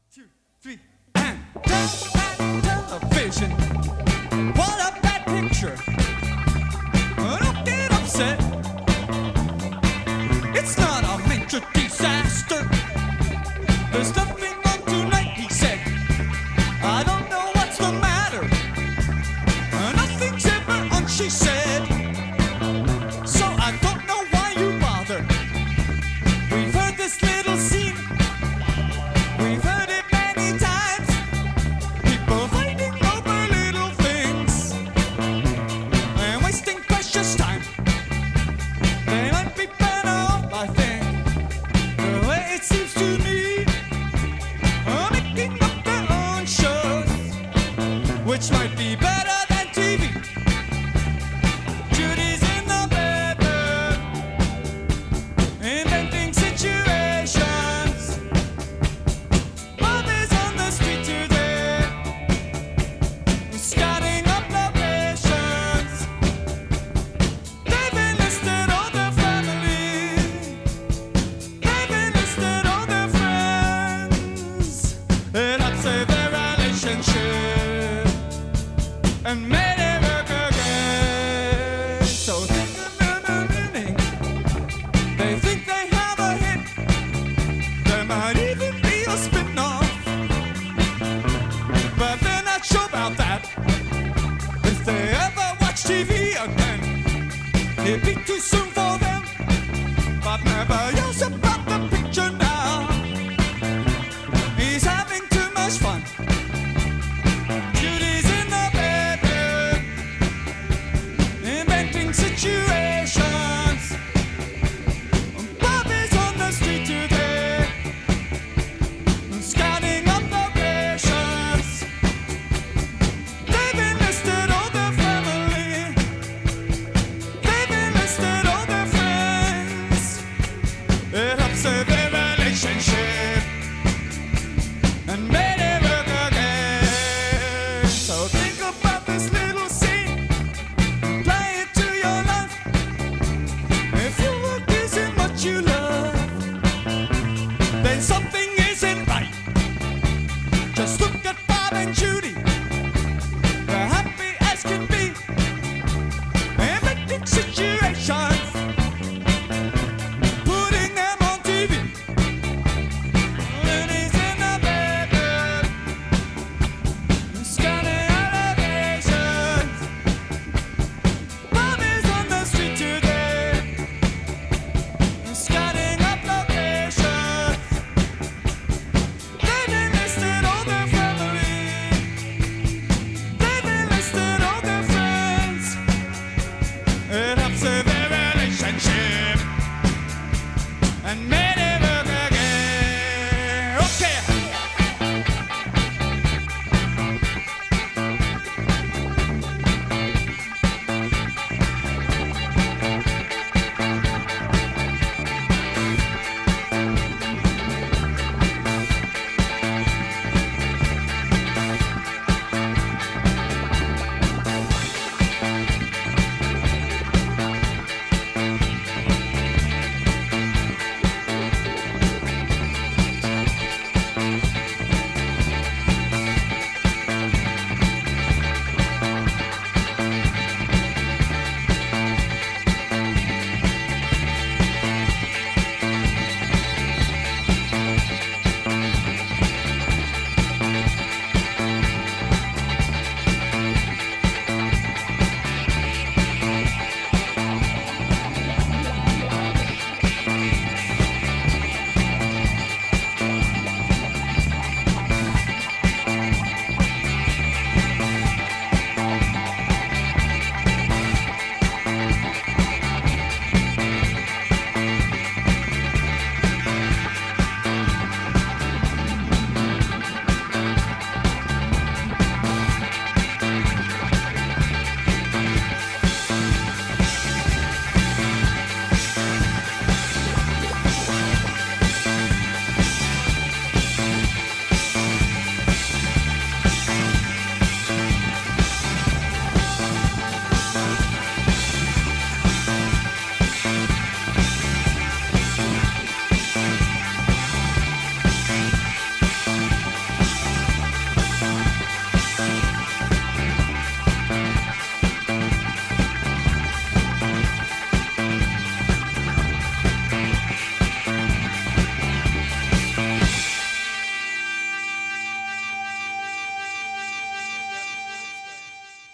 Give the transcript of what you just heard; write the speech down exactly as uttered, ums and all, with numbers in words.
two, three, and television. What a bad picture. Don't get upset. It's not a major disaster. There's nothing on tonight, he said. I don't know what's the matter. Nothing's ever on, she said. So I don't know why you bother. We've heard this little scene. We've heard it many times. People fighting over little things and wasting precious time. They might be better off, I think, the way it seems to me, uh, making up their own shows, which might be better than T V. Judy's in the bedroom, inventing situations. Bob is on the street today, starting up operations. They've enlisted all their family. They've enlisted all their friends. It upset their relationship and made it work again. So they think they have a hit. There might even be a spin-off, but they're not sure about that. If they ever watch T V again, it'd be too